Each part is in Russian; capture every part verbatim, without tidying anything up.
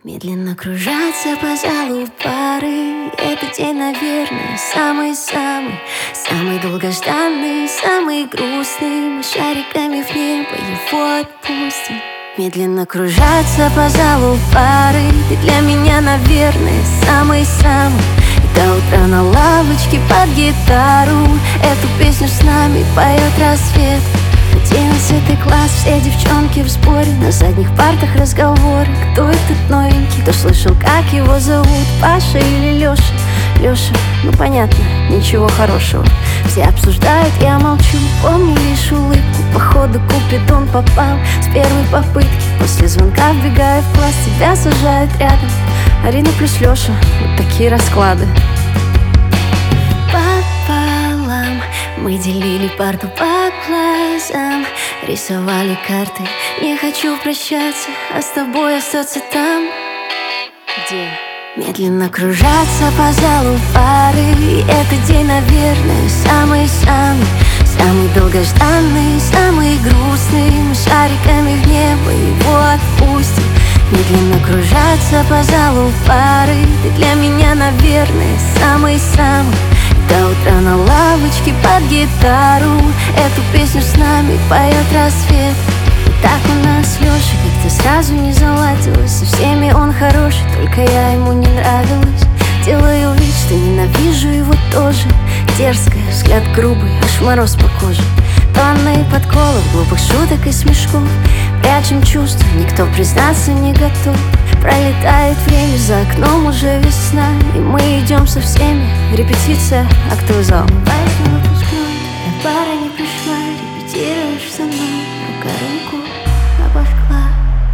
Медленно кружатся по залу пары. Этот день, наверное, самый-самый, самый долгожданный, самый грустный. Мы шариками в небо его отпустим. Медленно кружатся по залу пары. Ты для меня, наверное, самый-самый. И до утра на лавочке под гитару эту песню с нами поет рассвет. Одиннадцатый класс, все девчонки в сборе. На задних партах разговоры. Кто этот новенький? Кто слышал, как его зовут? Паша или Леша? Леша, ну понятно, ничего хорошего. Все обсуждают, я молчу. Помню лишь улыбку. Походу Купидон попал с первой попытки. После звонка вбегаю в класс, тебя сажают рядом. Арина плюс Леша, вот такие расклады. Пополам мы делили парту по глазам, рисовали карты. Не хочу прощаться, а с тобой остаться там, где медленно кружатся по залу пары. И этот день, наверное, самый-самый, самый долгожданный, самый грустный. Мы шариками в небо его отпустим. Медленно кружатся по залу пары. Ты для меня, наверное, самый-самый. До утра на лавочке под гитару эту песню с нами поет рассвет. И так у нас с Лешей как-то сразу не заладилось. Со всеми он хороший, только я ему не нравилась. Делаю вид, что ненавижу его тоже. Дерзкая, взгляд грубый, аж мороз по коже. Тонны подколов, глупых шуток и смешков. Прячем чувства, никто признаться не готов. Пролетает время, за окном уже весна. И мы идем со всеми, репетиция, актовый зал. Важно выпускной, а пара не пришла. Репетируешь со мной, рука руку обожгла.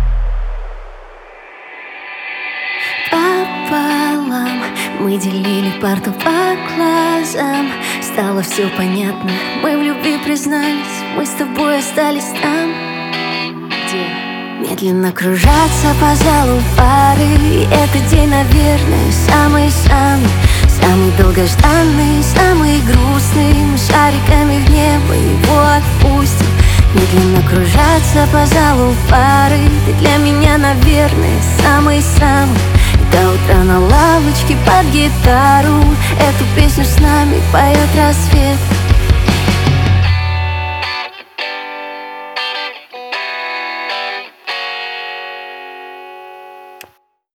Пополам мы делили парту по глазам. Стало все понятно, мы в любви признались. Мы с тобой остались там, где медленно кружатся по залу пары. И этот день, наверное, самый-самый, самый долгожданный, самый грустный. Мы шариками в небо его отпустим. Медленно кружатся по залу пары. Ты для меня, наверное, самый-самый. И до утра на лавочке под гитару эту песню с нами поет рассвет.